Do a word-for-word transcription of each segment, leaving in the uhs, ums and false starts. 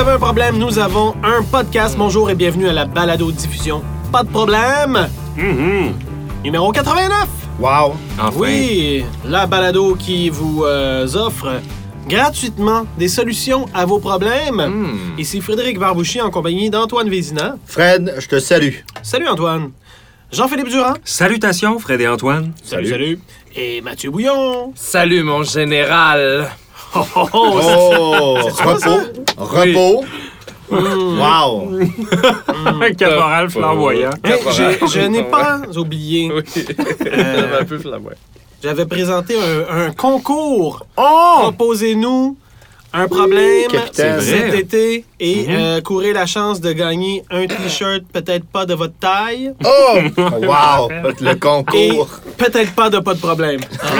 avez un problème, nous avons un podcast. Bonjour et bienvenue à la balado-diffusion. Pas de problème. Mm-hmm. Numéro quatre-vingt-neuf. Wow! Enfin. Oui, la balado qui vous euh, offre gratuitement des solutions à vos problèmes. Mm. Ici Frédéric Barbouchi en compagnie d'Antoine Vézina. Fred, je te salue. Salut Antoine. Jean-Philippe Durand. Salutations, Fred et Antoine. Salut, salut. Et Mathieu Bouillon. Salut, mon général! Oh, oh, oh, Oh! quoi, ça? Repos. Repos. Wow! Caporal flamboyant. Hey, je, je n'ai pas oublié. Oui, Euh, un peu flamboyant. J'avais présenté un, un concours. Oh! Proposez-nous un problème capitaine. cet C'est vrai. été et Mhm. euh, courez la chance de gagner un T-shirt peut-être pas de votre taille Oh! Wow! Le et concours. peut-être pas de pas de problème.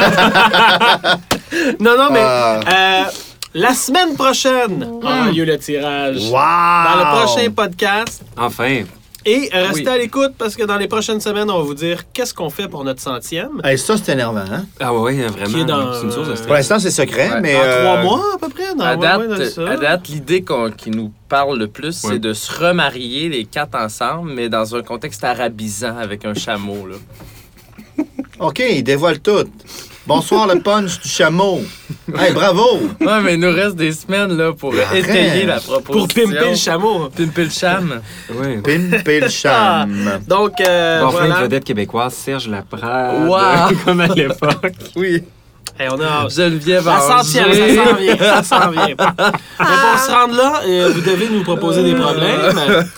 non, non, mais Ah. euh, la semaine prochaine aura lieu le tirage. Wow! Dans le prochain podcast. Enfin. Et euh, restez Oui. à l'écoute parce que dans les prochaines semaines, on va vous dire qu'est-ce qu'on fait pour notre centième. Hey, ça, c'est énervant, hein? Ah oui, vraiment. Qui est dans, C'est une source de euh, Pour stress. l'instant, c'est secret, Ouais. mais... Dans euh, trois mois à peu près. Dans À ouais, ouais, dans date, ça. à date, l'idée qu'on- qui nous parle le plus, Ouais. c'est de se remarier les quatre ensemble, mais dans un contexte arabisant avec un chameau. Là. OK, il dévoile tout. Bonsoir, le punch du chameau. Hey, bravo! Ouais, mais il nous reste des semaines là, pour Arrête. étayer la Pour proposition. pimper le chameau. Pimper le cham. Oui. Pimper le cham. Donc, euh, Bon, enfin, voilà. une vedette québécoise, Serge Laprade. Wow. Comme à l'époque. Oui. Hey, on a Geneviève la centième, Angers. ça s'en vient, ça s'en vient. Mais pour se rendre là, euh, vous devez nous proposer des problèmes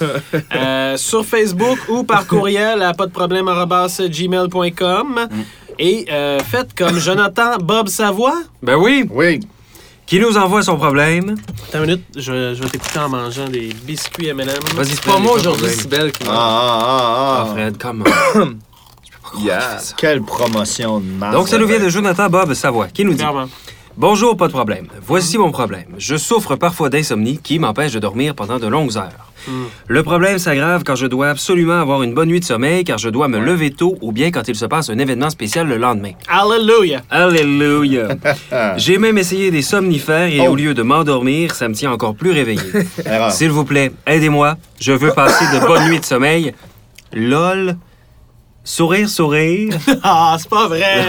euh, sur Facebook ou par courriel à pas de problème arobase gmail point com. Et euh, faites comme Jonathan Bob Savoie. Ben oui. Oui. Qui nous envoie son problème? Attends une minute, je, je vais t'écouter en mangeant des biscuits M and M. Vas-y, C'est pas moi aujourd'hui, si belle qui Ah, m'a. ah, Ah, ah, ah. Fred, comment? Yeah. Quelle promotion de marde. Donc, ça nous vient de Jonathan Bob Savoie, qui nous dit... Clairement. Bonjour, pas de problème. Voici mon problème. Je souffre parfois d'insomnie qui m'empêche de dormir pendant de longues heures. Mm. Le problème s'aggrave quand je dois absolument avoir une bonne nuit de sommeil, car je dois me lever tôt ou bien quand il se passe un événement spécial le lendemain. Hallelujah. Alléluia! J'ai même essayé des somnifères et Oh. au lieu de m'endormir, ça me tient encore plus réveillé. Erreur. S'il vous plaît, aidez-moi. Je veux passer de bonnes nuits de sommeil. LOL. Sourire, sourire. Ah, c'est pas vrai.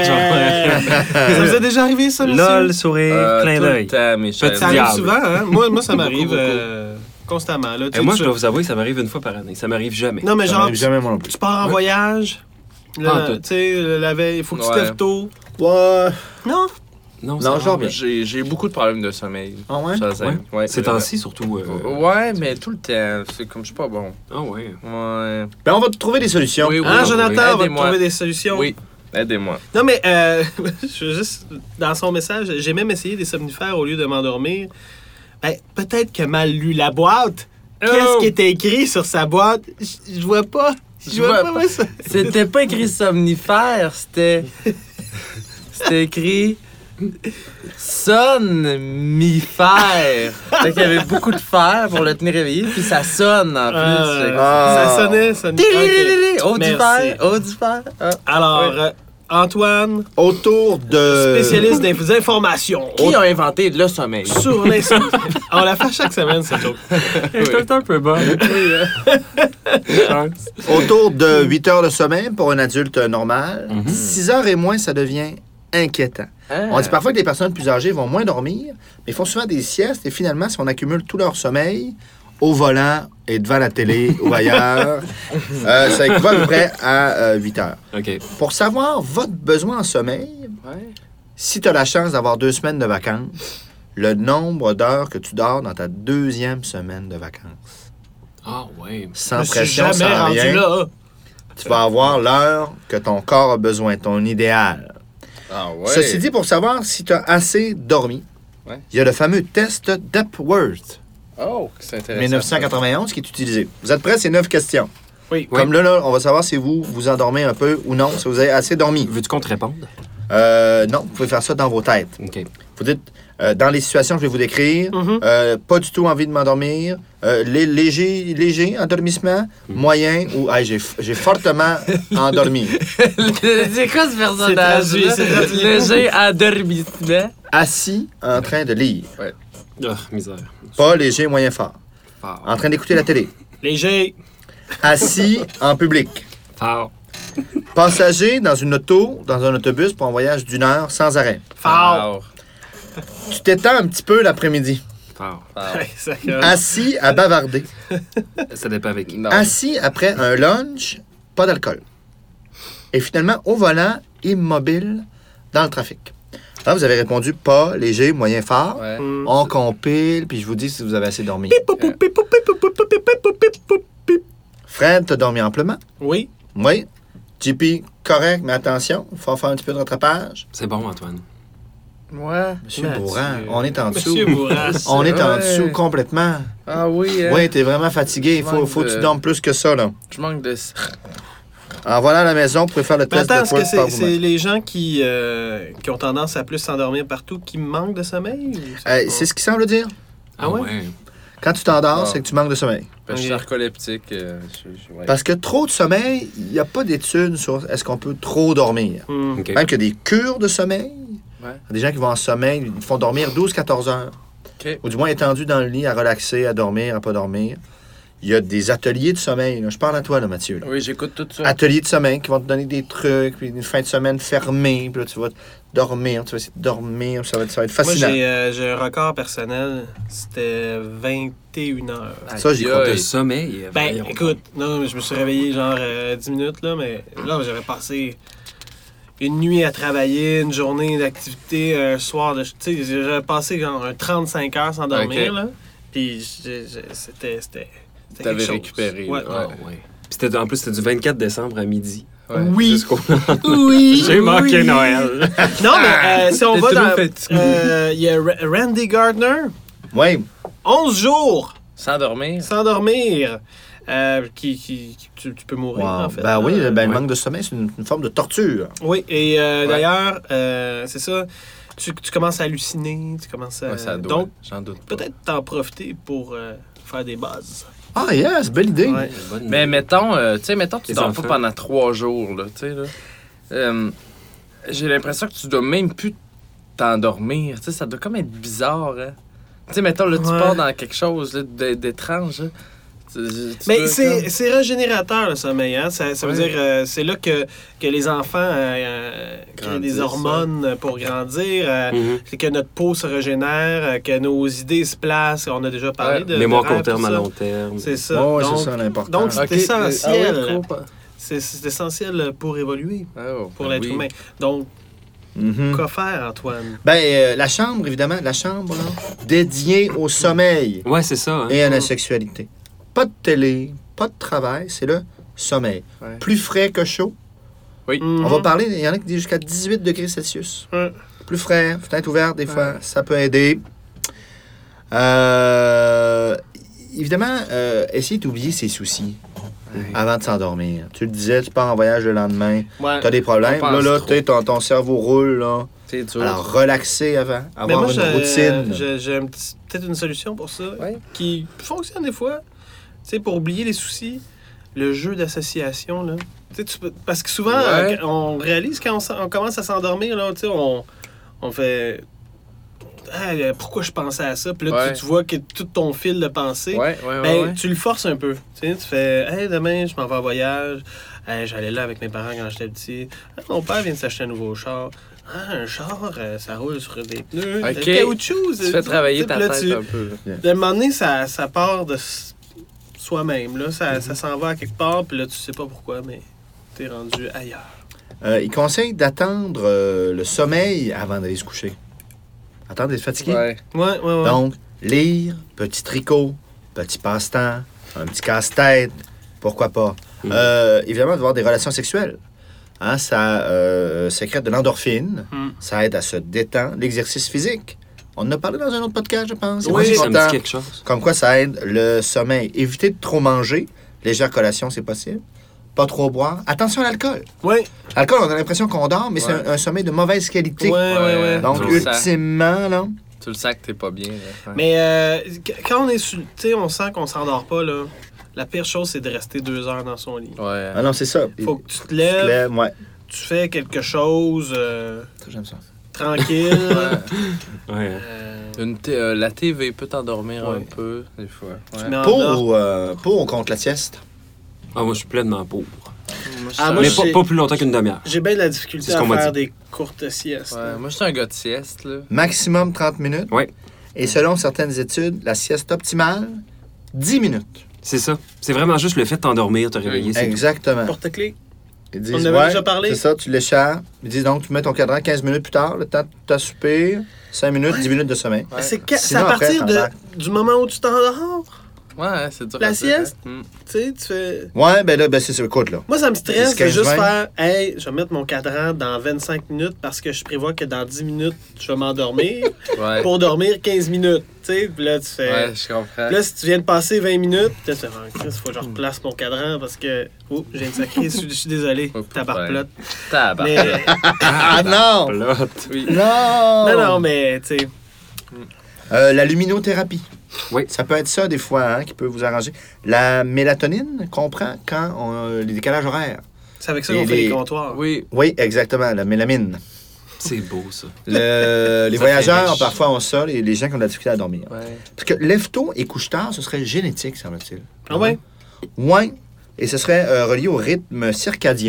Ça vous est déjà arrivé, ça, monsieur? LOL, sourire, Euh, clin tout le d'œil. temps, mes chers. Petit Ça arrive diable. souvent, hein? Moi, moi ça m'arrive Beaucoup, beaucoup. euh, constamment. Là. Tu- Et moi, tu- je dois vous avouer, ça m'arrive une fois par année. Ça m'arrive jamais. Non, mais Ça genre, m'arrive jamais, moi non plus. tu pars en Ouais. voyage, là, Pas en tout. tu sais, la veille, il faut que tu te Ouais. lèves tôt. Ouais. Non? Non, Non, ça genre va. bien. J'ai j'ai beaucoup de problèmes de sommeil. Ah ouais? Ça, ça- Ouais. ouais, Ces c'est vrai. temps-ci, surtout. euh, Ouais, mais tout le temps. C'est comme je suis pas bon. Ah ouais. Ouais. Ben, on va te trouver des solutions. Oui, oui. Hein, oui, Jonathan, oui. on va te Aidez-moi. trouver des solutions. Oui, aidez-moi. Non, mais euh, je veux juste, dans son message, j'ai même essayé des somnifères au lieu de m'endormir. Ben, peut-être que mal lu la boîte. Qu'est-ce Oh! qui était écrit sur sa boîte? Je je vois pas. Je Je vois vois pas, pas. moi, ça. C'était pas écrit somnifère, c'était. C'était écrit. Sonne-mi-fer. Fait qu'il y avait beaucoup de fer pour le tenir réveillé, puis ça sonne en plus. Euh, Fait que- Ah. Ça sonnait, ça sonnait. Tili-li-li-li. Ok. Oh, du Merci. fer, oh, du fer. Ah. Alors, Ouais. euh, Antoine, Autour de... spécialiste des informations. Qui a inventé le sommeil? Sur l'insomnie. On la fait chaque semaine, cette joke. C'est un peu bon. Autour de huit heures de sommeil pour un adulte normal. Mhm. six heures et moins, ça devient inquiétant. Ah. On dit parfois que les personnes plus âgées vont moins dormir, mais font souvent des siestes et finalement, si on accumule tout leur sommeil au volant et devant la télé ou ailleurs, euh, ça équivaut à peu près à euh, huit heures. OK. Pour savoir votre besoin en sommeil, Ouais. si tu as la chance d'avoir deux semaines de vacances, le nombre d'heures que tu dors dans ta deuxième semaine de vacances. Ah ouais. Sans Je suis pression, jamais sans rendu rien, là. tu vas avoir l'heure que ton corps a besoin, ton idéal. Ah ouais. Ceci dit, pour savoir si tu as assez dormi, Ouais. il y a le fameux test d'Epworth, Oh, c'est intéressant. dix-neuf cent quatre-vingt-onze, qui est utilisé. Vous êtes prêts? C'est neuf questions. Oui. Comme là, là, on va savoir si vous vous endormez un peu ou non, si vous avez assez dormi. Veux-tu qu'on te réponde? Euh, non, vous pouvez faire ça dans vos têtes. OK. Vous dites, euh, dans les situations que je vais vous décrire, Mhm. euh, pas du tout envie de m'endormir, euh, lé- léger, léger endormissement, moyen ou hey, j'ai f- j'ai fortement endormi. C'est quoi ce personnage? traduit, c'est traduit. Léger endormissement. Assis en train de lire. Ah, misère. Pas léger, moyen fort. Fort. En train d'écouter la télé. Léger. Assis en public. Fort. Passager dans une auto, dans un autobus pour un voyage d'une heure sans arrêt. Fort. Tu t'étends un petit peu l'après-midi. Fort. Fort. Ça Assis à bavarder. Ça dépend avec qui. Non. Assis après un lunch, pas d'alcool. Et finalement, au volant, immobile dans le trafic. Là, vous avez répondu pas, léger, moyen, fort. Ouais. Mm. On compile, puis je vous dis si vous avez assez dormi. Fred, t'as dormi amplement? Oui. Oui. J P, correct, mais attention, il faut faire un petit peu de rattrapage. C'est bon, Antoine. Ouais. Monsieur Mathieu. Bourran, on est en dessous. Monsieur Bourras. On est en Ouais. dessous complètement. Ah oui, hein? Oui, t'es vraiment fatigué. Il faut, Manque faut que tu de- dormes plus que ça, là. Je manque de... Alors voilà à la maison, vous pouvez faire le Mais test attends, de est-ce poids que par c'est vous-même. c'est les gens qui, euh, qui ont tendance à plus s'endormir partout qui manquent de sommeil? ou c'est Euh, pas- c'est ce qu'il semble dire. Ah ouais? Quand tu t'endors, Ah. c'est que tu manques de sommeil. Parce que je suis Ok. narcoleptique. euh, je- je- ouais. Parce que trop de sommeil, il n'y a pas d'études sur est-ce qu'on peut trop dormir. Hmm. OK. Même qu'il y a des cures de sommeil. Ouais. Il y a des gens qui vont en sommeil, ils font dormir douze à quatorze heures. OK. Ou du moins étendus dans le lit, à relaxer, à dormir, à pas dormir. Il y a des ateliers de sommeil. Là. Je parle à toi, là, Mathieu. là. Oui, j'écoute tout ça. Ateliers de sommeil qui vont te donner des trucs, puis une fin de semaine fermée, puis là, tu vas dormir, tu vas essayer de dormir, ça va être, ça va être Moi, fascinant. j'ai euh, j'ai un record personnel. C'était vingt et une heures. Ça, j'y Aïe, crois. De aïe. sommeil. Ben, voyons. écoute, non, mais je me suis réveillé genre euh, dix minutes, là, mais là, j'avais passé une nuit à travailler, une journée d'activité, un soir de... Tu sais, j'avais passé genre un trente-cinq heures sans dormir, Ok. là. Puis j'ai- j'ai- c'était... c'était c'était T'avais quelque chose. récupéré, Ouais. là. Ah, ouais. Puis c'était- en plus, c'était du vingt-quatre décembre à midi. Ouais. Oui. Jusqu'au... Oui! J'ai manqué oui. Noël. Non, mais euh, si on T'es va trop dans... fatigué. euh, Il y a Ra- Randy Gardner, Oui, onze jours Sans dormir. sans dormir. Euh, qui, qui, qui- tu, tu peux mourir, wow. en fait. Ben là. oui, ben, le Ouais. manque de sommeil, c'est une, une forme de torture. Oui, et euh, Ouais. d'ailleurs, euh, c'est ça, tu, tu commences à halluciner, tu commences à... Ouais, ça doit. Donc, J'en doute pas. peut-être t'en profiter pour euh, faire des buzz. Ah, yes, belle idée. Ouais. Bonne- Mais mettons, euh, tu sais, mettons que tu Les dors enfants. pas pendant trois jours, là, tu sais, là. Euh, j'ai l'impression que tu dois même plus t'endormir, tu sais, ça doit comme être bizarre, hein. Tu sais, mettons, là, tu Ouais. pars dans quelque chose là, d'é- d'étrange, là. Tu- tu Mais dois c'est comme- c'est régénérateur, le sommeil. Hein? Ça, ça veut Ouais. dire euh, c'est là que, que les enfants euh, euh, créent des Grandissent, hormones pour grandir, euh, Mhm. c'est que notre peau se régénère, euh, que nos idées se placent. On a déjà parlé Ouais. de. Mémoire de rêve, court terme tout à ça. long terme. C'est ça. Ouais, ouais, c'est donc, ça l'important. donc, c'est Ok, essentiel. ah oui, cool. C'est c'est essentiel pour évoluer, Oh, pour ben l'être oui. humain. Donc, Mhm. quoi faire, Antoine? Ben, euh, la chambre, évidemment, la chambre, là, dédiée au sommeil Ouais, c'est ça. Hein? et à la sexualité. Pas de télé, pas de travail, c'est le sommeil. Ouais. Plus frais que chaud. Oui. On va parler, il y en a qui disent jusqu'à dix-huit degrés Celsius. Ouais. Plus frais, fenêtre ouverte, des fois, ça peut aider. Euh, évidemment, euh, essayez d'oublier ses soucis avant de s'endormir. Tu le disais, tu pars en voyage le lendemain, Ouais. tu as des problèmes. On Là, pense là, trop. tu sais, ton, ton cerveau roule, là. C'est dur. Alors, relaxer avant, Mais avoir moi, une j'ai- routine. j'ai j'ai un petit- peut-être une solution pour ça Ouais. qui fonctionne des fois. Tu sais, pour oublier les soucis, le jeu d'association, là. Tu sais, tu peux- parce que souvent, Ouais. euh, on réalise quand on, s'en- on commence à s'endormir, là, tu sais, on, on fait... Ah, euh, pourquoi je pensais à ça? Puis là, Ouais. tu, tu vois que tout ton fil de pensée, Ouais, ouais, ouais. ben, ouais. tu le forces un peu. Tu sais, tu fais, hey, demain, je m'en vais en voyage. Hey, j'allais là avec mes parents quand j'étais petit. Ah, mon père vient de s'acheter un nouveau char. Ah, un char, euh, ça roule sur des pneus. Ok. de caoutchouc. Tu fais travailler ta là, tête tu- un peu. là. De un moment donné, ça, ça part de s- soi-même. Là. Ça, ça s'en va à quelque part, puis là, tu sais pas pourquoi, mais t'es rendu ailleurs. Euh, il conseille d'attendre euh, le sommeil avant d'aller se coucher. Attendre d'être fatigué. Ouais. Ouais, ouais, ouais. Donc, lire, petit tricot, petit passe-temps, un petit casse-tête, pourquoi pas. Mhm. Euh, évidemment, d'avoir des relations sexuelles. Hein, ça euh, sécrète de l'endorphine, Mhm. ça aide à se détendre. L'exercice physique, on en a parlé dans un autre podcast, je pense. C'est Oui, pas si ça me dit longtemps. quelque chose. Comme quoi, ça aide le sommeil. Éviter de trop manger. Légère collation, c'est possible. Pas trop boire. Attention à l'alcool. Ouais, L'alcool, on a l'impression qu'on dort, mais c'est Ouais. un, un sommeil de mauvaise qualité. ouais, ouais, ouais. Donc, Tu le sens. ultimement, là, Tu le sens que t'es pas bien. là. Ouais. Mais euh, qu- quand on est sur... Tu sais, on sent qu'on s'endort pas, là. La pire chose, c'est de rester deux heures dans son lit. Ouais. ah non, c'est ça. Faut que tu te Tu te lèves, lèves, ouais. tu fais quelque chose euh, Ça, j'aime ça. tranquille. Ouais. Ouais. Euh, Une t- euh, la T V peut t'endormir Ouais. un peu, des fois. Tu Ouais. mets en Pour ordre. ou, euh, pour ou contre la sieste? Ah, moi, je suis pleinement pour. Moi, je Ah, suis moi, Mais je pas, sais- pas plus longtemps qu'une demi-heure. J'ai bien de la difficulté C'est ce à qu'on m'a faire dit. des courtes siestes. un- là. ouais, moi, je suis un gars de sieste, là. Maximum trente minutes. Oui, Et selon certaines études, la sieste optimale, dix minutes. c'est ça. C'est vraiment juste le fait de t'endormir, te réveiller. c'est tout. Exactement. Porte-clés. Ils disent, On en avait ouais, déjà parlé. C'est ça, tu l'échappes. Ils disent donc, tu mets ton cadran quinze minutes plus tard, le temps de t'assoupir, cinq minutes, dix minutes de sommeil. Ouais. C'est que- c'est Sinon, à après, partir de, t'embarques. du moment où tu t'endors. Ouais, c'est dur. La à dire, sieste? hein. Mm. Tu sais, tu fais. Ouais, ben là, ben c'est ça. Écoute, là. Moi, ça me stresse dix, quinze, de juste vingt. faire hey, je vais mettre mon cadran dans vingt-cinq minutes parce que je prévois que dans dix minutes, je vais m'endormir Ouais. pour dormir quinze minutes. Tu sais, puis là, tu fais. Ouais, je comprends. Puis là, si tu viens de passer vingt minutes, tu te fais, ah, Chris, faut que je replace mon cadran parce que. Oh, j'ai une sacrée, je suis- je suis désolé. Oh, Tabarplotte. Tabarnak. Mais. Ah non! Plot. Oui. Non! Non, non, mais, tu sais. Euh, la luminothérapie. Oui. Ça peut être ça, des fois, hein, qui peut vous arranger. La mélatonine qu'on prend quand on a les décalages horaires. C'est avec ça Et qu'on fait les- les comptoirs. Oui. Oui, exactement, la mélamine. C'est beau, ça. Le- les Ça voyageurs, fait riche. parfois, ont ça, les, les gens qui ont de la difficulté à dormir. Ouais. Parce que lève-tôt et couche-tard, ce serait génétique, semble-t-il. Ah ouais? Ouais. Et ce serait euh, relié au rythme circadien.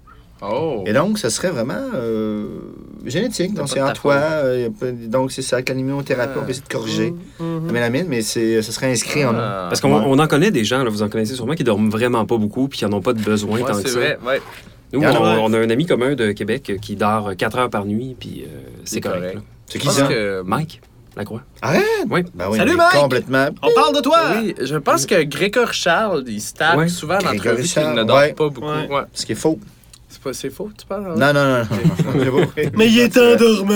Oh. Et donc, ce serait vraiment euh, génétique. Donc, pas c'est de en ta toi. faute. euh, y a pas- donc, c'est ça, avec la luminothérapie, Ah. on peut essayer de corriger Mhm. la mélamine, mais c'est, ce serait inscrit en nous. Ah. Parce qu'on Ouais. on en connaît des gens, là, vous en connaissez sûrement, qui dorment vraiment pas beaucoup puis qui n'en ont pas de besoin Ouais, tant que c'est ça. vrai. Ouais. Nous, Il y en a, on, ouais. on a un ami commun de Québec euh, qui dort quatre heures par nuit, puis euh, c'est C'est correct. correct. là. C'est Je qui pense ça? que... Mike Lacroix. Arrête! Oui. Ben oui, Salut, mais Mike! complètement. On parle de toi! Oui, je pense que Grégory Charles, il se tape Ouais. souvent dans Grégory l'entrevue qu'il Charles, ne dort ouais. pas beaucoup. Ouais. Ouais. Ce qui est faux. C'est pas c'est faux, tu parles? hein? Non, non, non. non. J'ai pas- Mais il est endormant!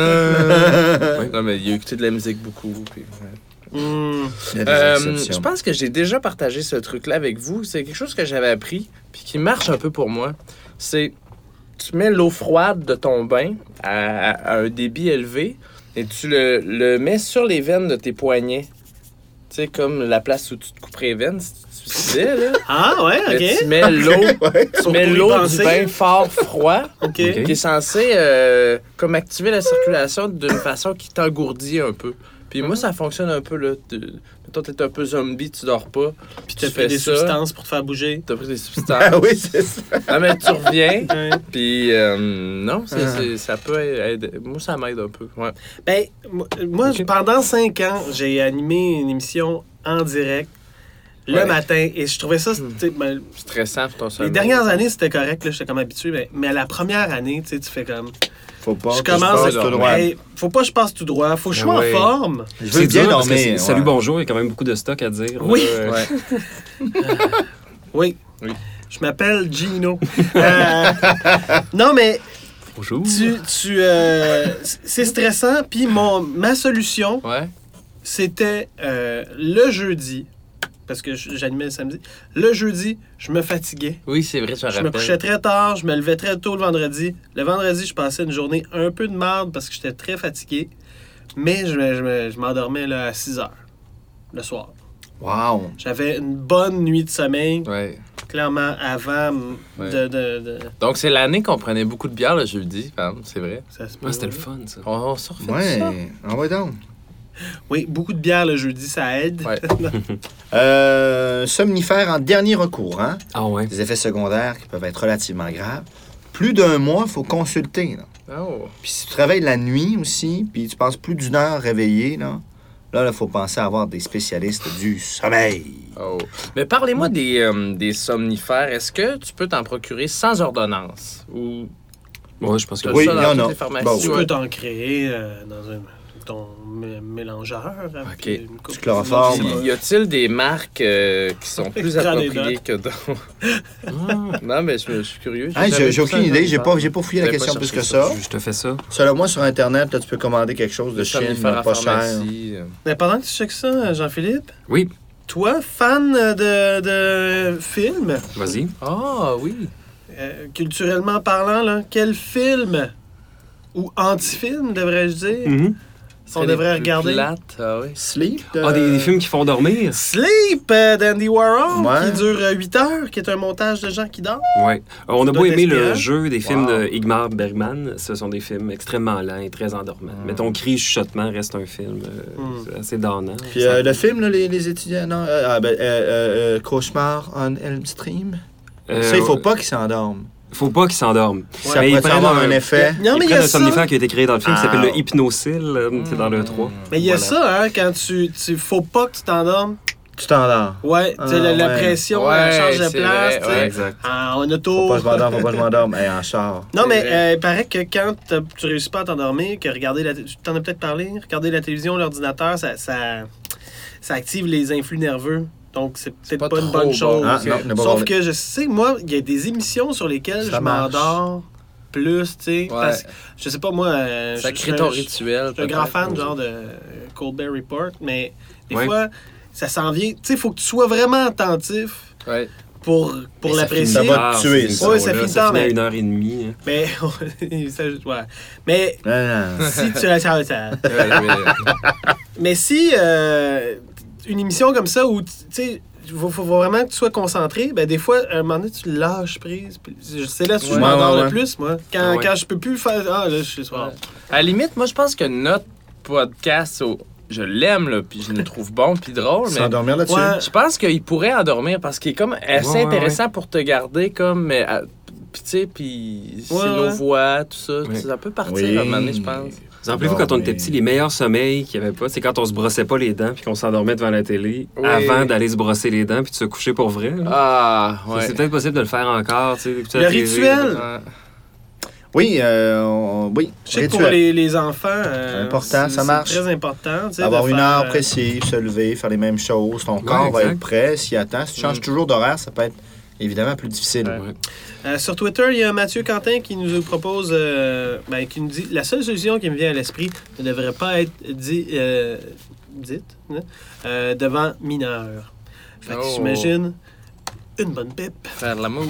Euh... Non, mais il a écouté de la musique beaucoup. Puis, ouais. Hmm. Il y a des Euh, exceptions. je pense que j'ai déjà partagé ce truc-là avec vous. C'est quelque chose que j'avais appris, puis qui marche un peu pour moi. C'est, tu mets l'eau froide de ton bain à, à un débit élevé et tu le, le mets sur les veines de tes poignets. Tu sais, comme la place où tu te couperais les veines, si tu te suicidais, là. Ah, ouais, Mais ok. tu mets l'eau, tu Pour mets y l'eau du penser. bain fort froid Ok. Ok. qui est censé euh, comme activer la circulation d'une façon qui t'engourdit un peu. Puis moi, ça fonctionne un peu, là. Tu- Mettons, t'es un peu zombie, tu dors pas. Puis t'as tu pris fais des ça. substances pour te faire bouger. T'as pris des Ah substances. oui, c'est ça. Non, mais tu reviens. Ouais. Puis, euh, non, c'est, Ah. c'est- ça peut aider. Moi, ça m'aide un peu. Ouais. Ben, moi, moi, Ok. pendant cinq ans, j'ai animé une émission en direct le Ouais. matin et je trouvais ça, tu sais, ben, Stressant pour ton les sommeil. dernières années, c'était correct, là, j'étais comme habitué, mais, mais la première année, tu sais, tu fais comme. Faut pas Je que commence passe à tout droit. Hey, faut pas que je passe tout droit, faut que je sois Ah ouais. en forme. Je veux C'est bien dur parce que dormir. c'est- Salut, ouais. bonjour, il y a quand même beaucoup de stock à dire. Oui. Euh, Ouais. Oui. Oui. Je m'appelle Gino. Euh, non, mais bonjour. tu, tu, euh, c'est stressant. Puis mon, ma solution, Ouais. c'était euh, le jeudi, parce que j'animais le samedi. Le jeudi, je me fatiguais. Oui, c'est vrai, je me Je me rappelle. couchais très tard, je me levais très tôt le vendredi. Le vendredi, je passais une journée un peu de merde parce que j'étais très fatigué. Mais je, me- je, me- je m'endormais là, à six heures le soir. Wow. J'avais une bonne nuit de sommeil, Ouais. clairement, avant m- Ouais. de, de, de- Donc, c'est l'année qu'on prenait beaucoup de bière le jeudi, femme, c'est vrai. ça se peut, Ah, c'était le oui. fun, ça. On, on se refait Ouais. ça. Envoie donc. Oui, beaucoup de bière le jeudi, ça aide. Ouais. Euh, somnifères en dernier recours, hein? Ah ouais. Des effets secondaires qui peuvent être relativement graves. Plus d'un mois, il faut consulter. Là. Oh. Puis si tu travailles la nuit aussi, puis tu passes plus d'une heure réveillé, là, là, il faut penser à avoir des spécialistes du sommeil. Oh. Mais parlez-moi des, euh, des somnifères. Est-ce que tu peux t'en procurer sans ordonnance? Ou Ouais, je pense que t'as Oui, ça il y dans en toutes a. les pharmacies? Bon, Tu ouais. peux t'en créer euh, dans un, ton mé- mélangeur. avec Ok. une coupe Du chloroforme. de- Y a-t-il des marques euh, qui sont plus Prends des appropriées que d'autres? Non, mais je, me- je suis curieux. Hey, jamais j'ai j'ai vu ça, aucune un idée, j'ai somnifère. pas, j'ai pas fouillé la J'avais question pas plus que cherché ça. je te fais ça. Selon moi, sur Internet, là, tu peux commander quelque chose de Des Chine, somnifères en pas cher. pharmacie. euh. Mais pendant que tu checkes ça, Jean-Philippe, Oui, toi, fan de, de films, vas-y. Ah, oui. euh, culturellement parlant, là, quel film ou anti-film, devrais-je dire, Mhm. On devrait regarder. Plate, ah oui. Sleep. de- Ah, des, des films qui font dormir? Sleep euh, d'Andy Warhol, Ouais. qui dure huit heures, qui est un montage de gens qui dorment. Ouais. On a Ça beau doit aimer être le inspirant. jeu des films Wow. de Ingmar Bergman, ce sont des films extrêmement lents et très endormants. Mm. Mais ton cri chuchotement reste un film euh, Mm. c'est assez donnant. Puis euh, le film, là, les, les étudiants, non, euh, ah, ben, euh, euh, euh, Cauchemar on Elm Street. Euh, ça, il faut pas qu'ils s'endorment. Faut pas qu'ils s'endorment. Ça Mais ils pourrait prennent avoir un- un effet. Non, mais Ils il y prennent a un ça. somnifère qui a été créé dans le film qui Ah. s'appelle le Hypnosil, euh, c'est dans le trois. Mais il y a Voilà. ça, hein, quand tu, tu. Faut pas que tu t'endormes. Tu t'endors. Ouais, tu sais, Ah, la, la ouais. pression, Ouais, elle change de c'est place, vrai, tu sais. ouais. Exact. En, en Faut auto. pas que je m'endorme, faut pas que je m'endorme. Hey, en char. Non, mais C'est vrai. euh, il paraît que quand t'as- tu réussis pas à t'endormir, que regarder la. Tu t'en as peut-être parlé, regarder la télévision, l'ordinateur, ça, ça, ça active les influx nerveux. Donc, c'est peut-être pas pas, une trop bonne bon. chose. Ah, non, n'est pas Sauf bon. que je sais, moi, il y a des émissions sur lesquelles Ça je marche. m'endors plus, tu sais. Ouais. Parce que, je sais pas, moi. euh, Ça je- crée je- ton je- rituel. Je suis un grand peut-être. fan, genre, de Colbert Report, mais des Ouais. fois, ça s'en vient. Tu sais, il faut que tu sois vraiment attentif Ouais. pour, pour Mais ça l'apprécier. finit- ça va te Ah, tuer, c'est une ça. Ouais, émission, ça là, finit ça tard, finit à mais- une heure et demie. hein. Mais, ça, ouais. mais Non, non. si tu ça, ça- Ouais, ouais. mais si euh, une émission comme ça où tu sais il faut, faut vraiment que tu sois concentré, ben des fois à un moment donné tu lâches prise. puis c'est là que je Ouais, m'endors ouais, le ouais. plus moi. Quand, Ah ouais. quand je peux plus faire ah là je suis soir. Ouais. À la limite, moi, je pense que notre podcast, au- je l'aime, là, puis je le trouve bon, puis drôle, mais S'endormir là-dessus. Ouais. je pense qu'il pourrait endormir parce qu'il est comme assez Ouais, ouais, intéressant pour te garder comme... mais, à- Puis, tu sais, puis c'est Ouais, nos ouais. voix, tout ça. Oui. Ça peut partir Oui. à un moment donné, je pense. Vous rappelez-vous, quand on était mais- petits, les meilleurs sommeils qu'il n'y avait pas, c'est quand on se brossait pas les dents puis qu'on s'endormait devant la télé Oui. avant d'aller se brosser les dents puis de se coucher pour vrai. là. Ah, Ça, ouais. C'est peut-être possible de le faire encore. tu sais, d'écouter Le la télé, rituel. de- Ouais. Oui, euh, on- oui. Je sais que pour rituel. les, les enfants euh, Important, c'est- ça c'est marche. très important, tu sais, Avoir de une faire, heure euh, précise, se lever, faire les mêmes choses. Ton corps va exact. être prêt, s'y attend. Si tu changes Mm. toujours d'horaire, ça peut être évidemment plus difficile. Ouais. Ouais. Euh, sur Twitter, il y a Mathieu Quentin qui nous propose, euh, ben, qui nous dit la seule solution qui me vient à l'esprit ne devrait pas être dit, euh, dite hein, euh, devant mineurs. Fait que Oh. j'imagine une bonne pipe. Faire l'amour.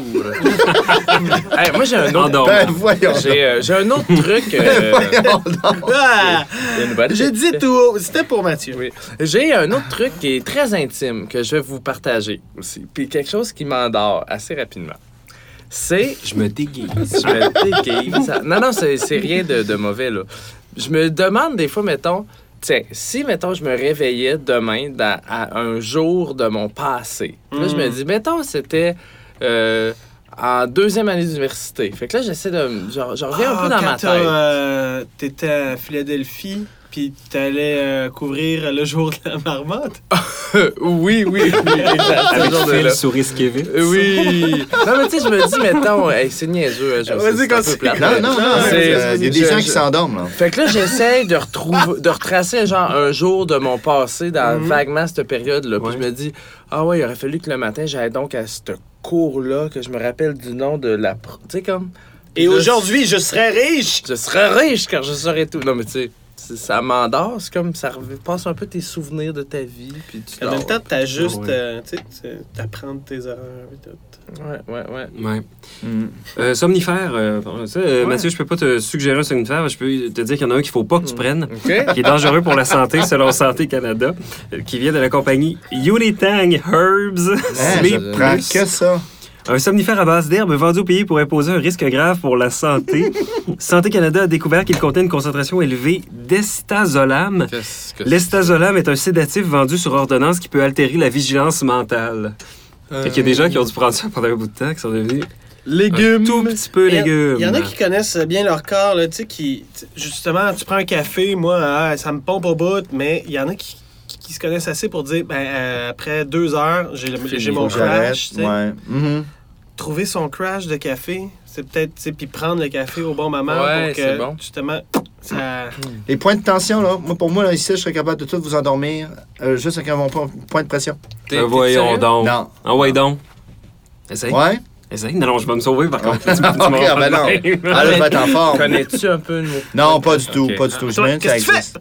Hey, moi, j'ai un autre... Endormi. Ben, voyons. J'ai euh, j'ai un autre truc. euh, Voyons donc. Ah! une bonne J'ai dit tout haut. C'était pour Mathieu. Oui. J'ai un autre truc qui est très intime que je vais vous partager aussi. Puis quelque chose qui m'endort assez rapidement. C'est. Je me déguise. Je me déguise. Non, non, c'est c'est rien de, de mauvais, là. Je me demande des fois, mettons, tiens, si, mettons, je me réveillais demain dans- à un jour de mon passé. Puis là, je me Mm. dis, mettons, c'était euh, en deuxième année d'université. Fait que là, j'essaie de. Je, je reviens un peu Ah, dans quand ma t'as, tête. euh, t'étais à Philadelphie, puis t'allais euh, couvrir le jour de la marmotte. oui, oui, oui, exact. ce Avec genre de Phil là. Souris-Kevin. Euh, Oui. Non, mais tu sais, je me dis, mettons, hey, c'est niaiseux. hein, je Vas-y, sais, c'est un peu continue. plate. Non, non, non. C'est- euh, Il y a des je- gens je- qui s'endorment, là. Fait que là, j'essaie de retrouver, de retracer genre un jour de mon passé dans Mhm. vaguement cette période-là. Puis Ouais. je me dis, ah ouais, il aurait fallu que le matin, j'aille donc à ce cours-là, que je me rappelle du nom de la... pro- Tu sais, comme... Et Là, aujourd'hui, je serais riche! Je serais riche quand je saurais tout. Non, mais tu sais, c'est- ça m'endort. C'est comme, ça passe un peu tes souvenirs de ta vie. Puis tu En même dors. temps, t'ajustes, Ouais. euh, tu sais, tu- t'apprends de tes erreurs et tout. Ouais, ouais, ouais. Ouais. Mm. Euh, somnifère, euh, ça, euh, Ouais. Mathieu, je peux pas te suggérer un somnifère, je peux te dire qu'il y en a un qu'il faut pas que tu prennes, OK? qui est dangereux pour la santé selon Santé Canada, euh, qui vient de la compagnie Unitang Herbs Hein, Sleep je prends Plus. que ça. Un somnifère à base d'herbes vendu au pays pourrait poser un risque grave pour la santé. Santé Canada a découvert qu'il contient une concentration élevée d'estazolame. Qu'est-ce que L'estazolame est un sédatif vendu sur ordonnance qui peut altérer la vigilance mentale. Fait qu'il y a des gens qui ont dû prendre ça pendant un bout de temps, qui sont devenus Légumes. un tout petit peu Il y a- légumes. Il y en a qui connaissent bien leur corps, là, tu sais, qui, tu- justement, tu prends un café, moi, ah, ça me pompe au bout, mais il y en a qui, qui, qui se connaissent assez pour dire, ben, euh, après deux heures, j'ai, le- Fini, j'ai mon Faut que j'arrête. crash, tu sais. Ouais. Mhm. Trouver son crash de café, c'est peut-être, tu sais, puis prendre le café au bon moment Ouais, pour que, c'est bon. justement, ça... Les points de tension, là, moi, pour moi, là, ici, je serais capable de tout vous endormir euh, juste avec mon point point de pression. T'es- Euh, t'es voyons sérieux? donc. Non. Ah, ouais donc. Essaye. Ouais? Essaye. Non, non, je vais me sauver par contre. Tu- tu Ok, m'en ah ben parles non. bien. Ah, là, je vais être en forme. Connais-tu un peu nos... Non, pas du tout, Ok. pas du tout. Toi, J'imagine que ça qu'est-ce que tu existe.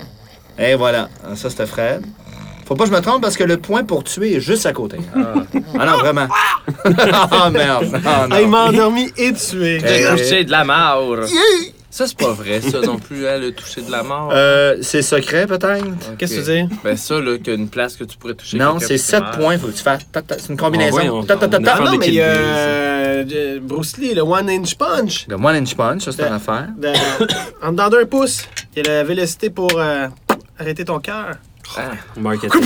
Et voilà. Ça, c'était Fred. Faut pas que je me trompe parce que le point pour tuer est juste à côté. Ah non, vraiment. Ah merde. Ah, non. Ah, il m'a endormi et tué. Eh, J'ai touché de la mort. Ça, c'est pas vrai, ça non plus, hein, le toucher de la mort. Euh, c'est secret, peut-être? Ok. Qu'est-ce que tu veux dire? Ben ça, là, qu'il y a une place que tu pourrais toucher. Non, quelqu'un c'est puis sept meurt. points. Faut que tu fasses. ta- ta- C'est une Ah ouais, combinaison. on- Ta- ta- ta- on ta- a Ah non, des mais Kill il y a Bill, euh, euh, Bruce Lee, le One Inch Punch. Le one inch punch, ça, c'est Ben- une affaire. De- en dedans d'un pouce, il y a la vélocité pour euh, arrêter ton cœur. Ah. Marketing.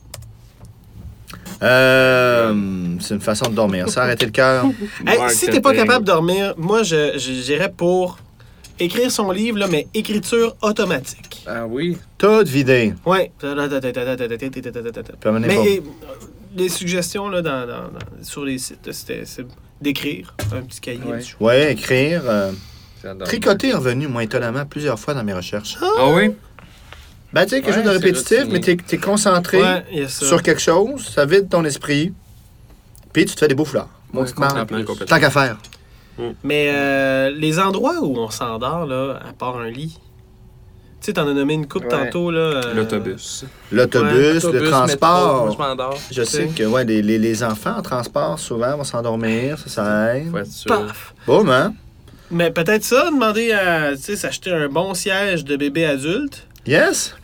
Euh, c'est une façon de dormir. Ça, arrêter le cœur. Hey, si t'es pas Marketing. capable de dormir, moi, je, je dirais pour écrire son livre, là, mais écriture automatique. Ah oui. Tout vidé. Ouais. Mais Puis amener pas- euh, les suggestions là, dans, dans- dans- sur les sites, c'était c'est d'écrire un petit cahier. Ouais. dessus. Ouais, écrire. euh, J'adore. Tricoter est revenu, moi, étonnamment, plusieurs fois dans mes recherches. Ah oui? Ben, tu sais, quelque Ouais, chose de c'est répétitif, routinier. mais t'es es concentré Ouais, il y a ça. sur quelque chose, ça vide ton esprit, puis tu te fais des beaux foulards. Moi, Ouais, tu te marres. Complètement, complètement. Tant qu'à faire. Mais euh, les endroits où on s'endort, là, à part un lit, tu sais, t'en as nommé une coupe Ouais. tantôt, là. euh, L'autobus. L'autobus, Ouais, le Autobus, métro, transport. moi, je m'endors. Je sais que ouais, les, les, les enfants en transport, souvent, vont s'endormir, ça, ça aide. Voiture. Paf! Boum, hein? Mais peut-être ça, demander à, tu sais, s'acheter un bon siège de bébé adulte. Yes?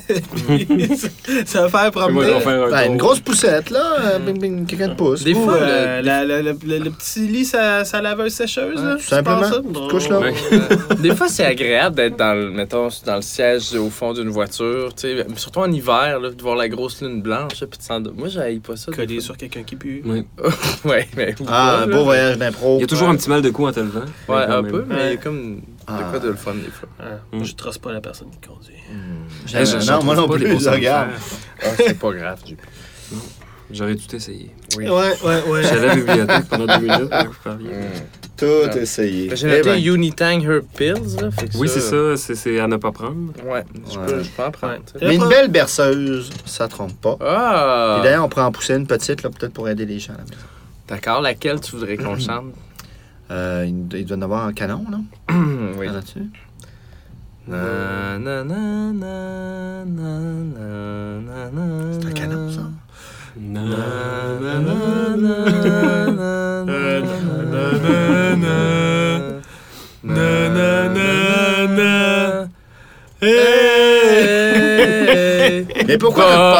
Ça va faire Moi, promener. ils vont faire un Ben, tour. une grosse poussette, là. euh, bing, bing, quelqu'un te pousse. Des Ou, fois, euh, le- la- la- le, le- le petit lit, ça, ça laveuse sécheuse, là. tout simplement. Tu penses ça? Tu te couches là. Ouais. Des fois, c'est agréable d'être dans le, mettons, dans le siège au fond d'une voiture, tu sais, surtout en hiver, là, de voir la grosse lune blanche, là, puis de s'endormir. Moi, j'haïs pas ça. des Coller fois. sur quelqu'un qui pue. Oui. Ouais, mais. ou Ah, pas, un là. beau voyage d'impro. Il y a toujours un petit mal de cou en te levant. Ouais, Quand un même. peu, mais il y a comme de Ah. quoi de le fun des fois. Ah, Mm. moi, je trosse pas la personne qui conduit. J'aime- Je- je non, moi trouve non pas les plus, beaux je regarde. Ah, c'est pas grave, J P. J'aurais tout essayé. Oui. Ouais, ouais, ouais. J'allais à la bibliothèque pendant deux minutes. là, vous parliez. Tout Ah. essayé. J'ai Eh noté ben, Unitang Herb Pills, là. Fait que Oui, c'est ça. C'est- C'est à ne pas prendre. Ouais, je, Ouais. Peux, je peux en prendre. Ouais. tu sais. Mais une belle berceuse, ça trompe pas. Ah! Puis d'ailleurs, on pourrait en pousser une petite, là, peut-être pour aider les gens à la maison. D'accord, laquelle tu voudrais qu'on chante? Euh, il, il doit y en avoir un canon, là, Oui. là-dessus. Na, na, na, na, na, na, na, na, C'est un canon, ça. Na, na, na, na, na, na, na, na, na, na, na, na. Hey! Mais pourquoi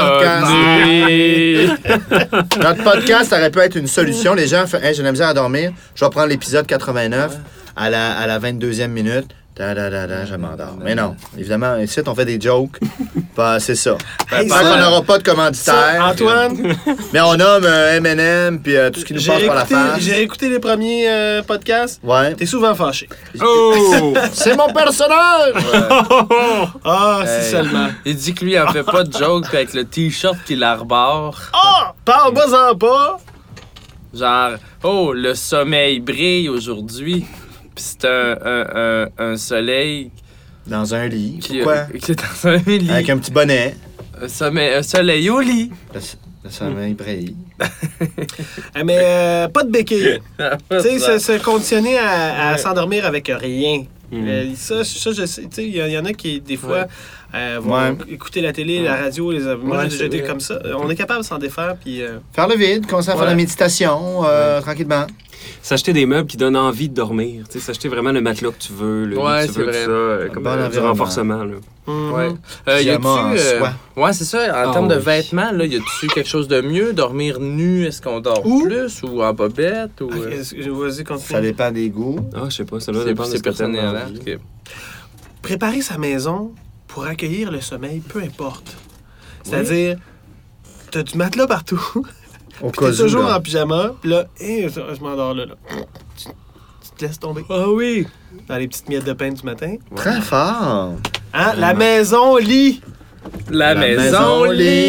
notre podcast? Notre podcast aurait pu être une solution. Les gens font hey, j'ai de la misère à dormir. Je vais prendre l'épisode quatre-vingt-neuf à la, à la vingt-deuxième minute. Da, da, da, da, je m'endors. Mais non, évidemment, ici, on fait des jokes. Bah, c'est ça. Hey, Tant ça- qu'on n'aura pas de Ça, commanditaire. Antoine, Mais on nomme euh, M and M puis euh, tout ce qui nous j'ai passe par la écouté, face. j'ai écouté les premiers euh, podcasts. Ouais. T'es souvent fâché. Oh! C'est mon personnage! Ah, si Hey. seulement. Il dit que lui, il en fait pas de joke avec le t-shirt qu'il arbore. Ah! Parle-moi-en pas! Genre, oh, le sommeil brille aujourd'hui. Puis c'est un, un, un, un soleil Dans un lit. qui, Pourquoi? qui est dans un lit. Avec un petit bonnet. Un, sommeil, un soleil au lit. Le, le sommeil brille. Ah, mais euh, pas de béquille. Tu sais, se, se conditionner à, à Ouais. s'endormir avec rien. Mm. Euh, ça, ça, je sais. Tu sais, il y, y en a qui, des fois, Ouais. euh, vont Ouais. écouter la télé, la radio. Les, moi, Ouais, j'ai déjà c'est été vrai. comme ça. On est capable de s'en défaire, puis... euh, Faire le vide, commencer à faire Ouais. la méditation, euh, tranquillement. S'acheter des meubles qui donnent envie de dormir. Tu sais, s'acheter vraiment le matelas que tu veux, le Ouais, lit que tu c'est veux, vrai. tout ça, euh, comme bon euh, du environnement. renforcement. Là. mhm. Ouais. Euh, y Pyjama en a-tu. euh, soie. ouais, c'est ça. En Ah termes de oui. vêtements, là, y a-tu quelque chose de mieux? Dormir nu, est-ce qu'on dort Où? plus ou en bobette? Ou, Ok, euh, est-ce que- Vas-y, Ça continue. dépend des goûts. Ah, je sais pas, ça doit c'est dépendre de c'est ce que t'aimes personnel, dans la hein? vie. Ok. Préparer sa maison pour accueillir le sommeil, peu importe. C'est-à-dire, t'as du matelas partout. Au Puis cas t'es où. toujours là. en pyjama. Puis là, hé, je je m'endors là. là. Tu, tu te laisses tomber. Ah oui! Dans les petites miettes de pain du matin. Très fort. Hein? La maison lit. La, maison,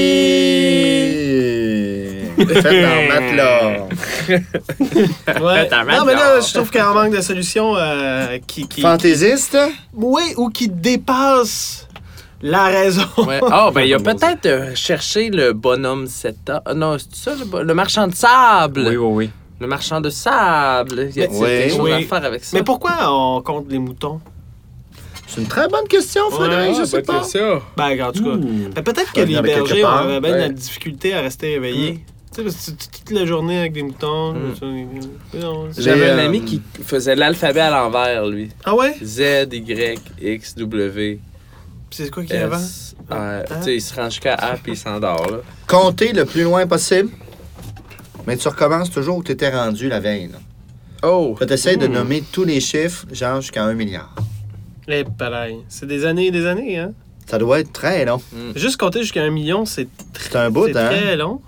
lit. Faites dans matelas. Ouais. T'as Non, mais là, maintenant. je trouve qu'il y a un manque de solution euh, qui, qui... Fantaisiste? Oui, ou qui dépasse la raison. Ouais. Ah, ben, il a peut-être euh, cherché le bonhomme sept ans. Non, c'est ça, le, bo- le marchand de sable. Oui, oui, oui. Le marchand de sable. Il y a Mais- quelque chose oui. à faire avec ça. Mais pourquoi on compte les moutons? C'est une très bonne question, Frédéric, Ouais, je sais pas. ça. Ben, en tout cas. Mmh. Ben, peut-être que Ça les vient de quelque bergers part, ont bien de la ouais. difficulté à rester éveillés. Tu sais, parce que tu- toute la journée avec des moutons. Mm. tu- non, c'est- J'avais Les, un euh, ami qui faisait l'alphabet à l'envers, lui. Ah ouais? Z, Y, X, W, C'est quoi qu'il y a avant? S. Euh, tu sais, il se rend jusqu'à A puis il s'endort, là. Compter le plus loin possible, mais tu recommences toujours où tu étais rendu la veille. Là, Oh! tu essaies de Mm. nommer tous les chiffres, genre jusqu'à un milliard. Eh, pareil. C'est des années et des années, hein? Ça doit être très long. Juste compter jusqu'à un million, c'est C'est un bout, c'est hein? très long.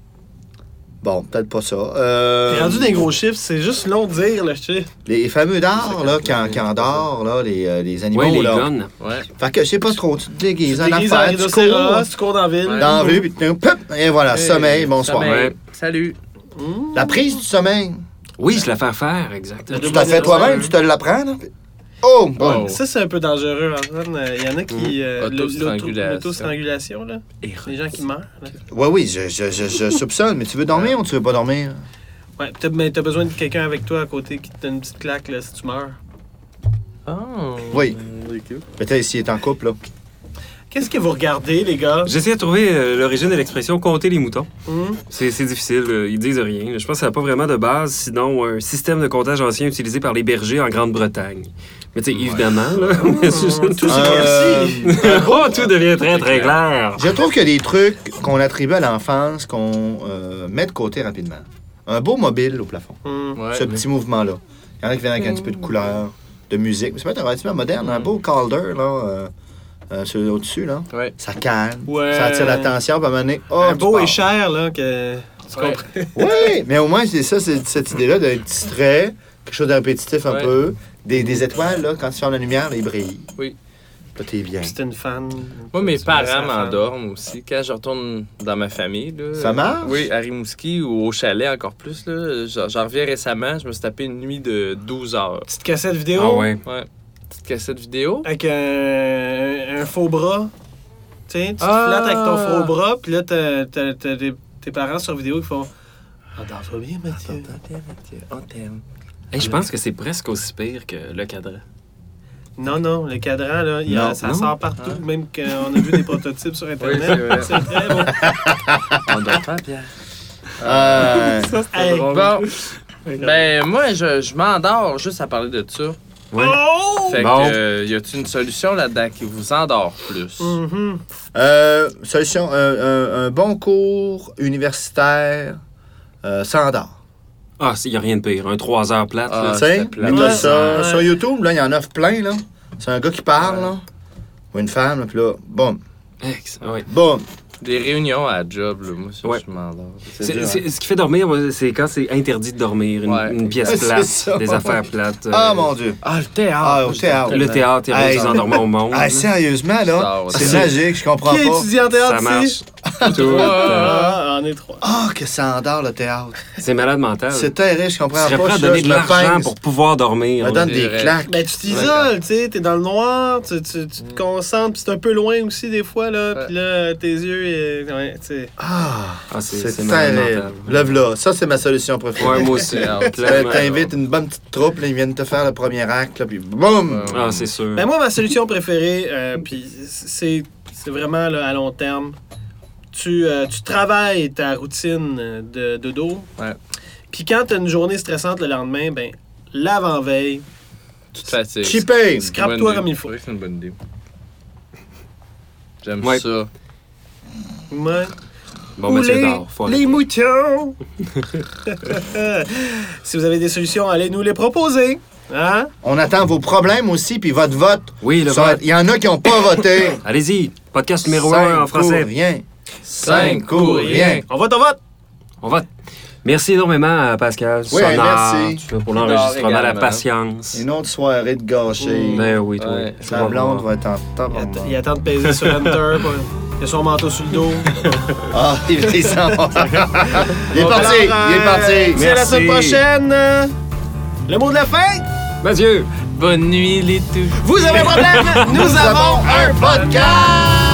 Bon, peut-être pas ça. Euh, Puis rendu des gros chiffres, c'est juste long de dire le chiffre. Les fameux dards, là, qui, en- qui endorent, là, les, euh, les animaux, Ouais, les là. guns. Ouais. Fait que je sais pas trop, tu te déguises Tu en te déguises en affaires, tu rhinocéros, cours tu cours dans la ville. Ouais. dans la rue, puis tu- pop, et voilà, Hey, sommeil, bonsoir. sommeil. Ouais. Salut! Mmh. La prise du sommeil, Oui, je la fais faire, exactement. Le tu l'as fait toi-même, tu te l'apprends, là? Oh, bon. Oh. Ça, c'est un peu dangereux, Antoine. Il y en a qui. euh, le- Autostrangulation. L'autostrangulation, là. Les gens qui meurent. Là. Oui, oui, je, je, je, je soupçonne, mais tu veux dormir ou tu veux pas dormir? Ouais, t'as, mais t'as besoin de quelqu'un avec toi à côté qui te donne une petite claque là, si tu meurs. Oh! Oui. Peut-être s'il est en couple, là. Qu'est-ce que vous regardez, les gars? J'essaie de trouver euh, l'origine de l'expression « compter les moutons Hum? ». C'est c'est difficile, euh, ils disent rien. Je pense que ça n'a pas vraiment de base, sinon un système de comptage ancien utilisé par les bergers en Grande-Bretagne. Mais tu sais, évidemment, là... Tout Euh, s'éclaircit. oh, tout devient très, très clair. Je trouve qu'il y a des trucs qu'on attribue à l'enfance qu'on euh, met de côté rapidement. Un beau mobile au plafond. Hum. Ouais. Ce petit mouvement-là. Il y en a qui viennent avec un petit peu de couleur, de musique. Mais ça peut être relativement moderne. Un beau calder, là, euh, euh, sur- au-dessus, là. Ouais. Ça calme. Ouais. Ça attire l'attention, puis à un moment donné, oh, Un tu beau pars. et cher, là, que. Tu Ouais. comprends? Oui, mais au moins, c'est ça, c'est cette idée-là d'un petit trait, quelque chose de répétitif un Ouais. peu. Des, des étoiles, là, quand tu fermes la lumière, là, ils brillent. Oui. Là, t'es bien. Puis c'était une fan. Moi, mes Tu me laisses parents la fan. m'endorment aussi. Quand je retourne dans ma famille, là, Ça marche? Oui, à Rimouski ou au chalet encore plus. Là, j'en j'en reviens récemment, je me suis tapé une nuit de douze heures. Petite cassette vidéo. Ah ouais. Ouais. Petite cassette vidéo. Avec un, un faux bras. Tu sais, tu te Ah. flattes avec ton faux bras, puis là, t'as, t'as, t'as des- tes parents sur vidéo qui font Endors-toi bien, Mathieu. On t'aime. Hey, je pense que c'est presque aussi pire que le cadran. Non, non, le cadran, là, il y a- Non, ça non. sort partout, même qu'on a vu des prototypes sur Internet. Oui, c'est vrai. c'est très bon. On dort pas, Pierre. Euh, Ça, c'était Hey. drôle. Bon, ben moi, je, je m'endors juste à parler de ça. Ouais. Oh! Fait Bon. que, euh, y a-t-il une solution là-dedans qui vous endort plus? Mhm. euh, solution, un, un- un bon cours universitaire euh, sans d'art. Ah, il n'y a rien de pire. Un trois heures plate, Ah, là. Tu sais, c'était plat. mais t'as Ouais, ça ouais. sur YouTube, là, il y en offre plein, là. C'est un gars qui parle, là. Ou une femme, là, puis là, boum, Ex- ouais. boum. Des réunions à la job, là, moi, ça, Ouais. je m'endors. C'est- dur, c'est- ce qui fait dormir, moi, c'est quand c'est interdit de dormir. Une, Ouais. une pièce C'est plate, ça. des affaires plates. euh, Ah, mon Dieu. Ah, le théâtre! Ah, au théâtre. Le théâtre, il y a Hey. des endormants au monde. Ah, sérieusement, Ça, là, ouais. c'est C'est- magique, je comprends Qui pas. étudie en théâtre Ça marche. ici? Tout le temps. Ah, on est trois. Ah, que ça endort, le théâtre. C'est malade mental. C'est terrible, je Tu comprends serais pas. prêt à ça, donner je de me l'argent pince, pour pouvoir dormir. me là. donne C'est des vrai. claques. Ben, tu t'isoles, tu sais, t'es dans le noir, tu, tu, tu te concentres, puis c'est un peu loin aussi des fois, là, Ouais. puis là, tes yeux, euh, ouais, tu sais. Ah, Ah, c'est c'est c'est malade terrible. mental. Lève là, ça, c'est ma solution préférée. Ouais, moi aussi. Théâtre. Clairement. T'invites une bonne petite troupe, là, ils viennent te faire le premier acte, là, puis boum! Ouais. Ah, c'est sûr. Ben, moi, ma solution préférée, euh, puis c'est c'est vraiment là, à long terme, tu, euh, tu travailles ta routine de, de dos, Ouais. puis quand t'as une journée stressante le lendemain, ben, l'avant-veille, Tu te fatigues. Cheapé! scrape-toi Bonne comme idée. il faut. C'est vrai que c'est une bonne idée. J'aime Ouais. ça. Ouais. Bon, Ou Mathieu les, dort. Faut les arrêter. moutons. Si vous avez des solutions, allez nous les proposer. Hein? On attend vos problèmes aussi, puis votre vote. Oui, le Ça- vote. Il y en a qui n'ont pas voté. Allez-y. Podcast numéro Cinq un en français. pour rien. Cinq pour rien. On vote, on vote! On vote. Merci énormément à Pascal. Oui, Sonore, merci. tu vois, pour l'enregistrement, la également. patience. Une autre soirée de gâchée. Ben oui, toi. Ouais. Tu Sa vas blonde voir. va être en top. Il, att- il attend de peser sur Enter. pour- Il a son manteau sur le dos. Ah, il est sans- Il est Bon, parti, alors, il est euh, parti. C'est la Merci. semaine prochaine. euh, Le mot de la fin? Mathieu! Bonne nuit, les touches. Vous avez un problème? Nous avons un podcast!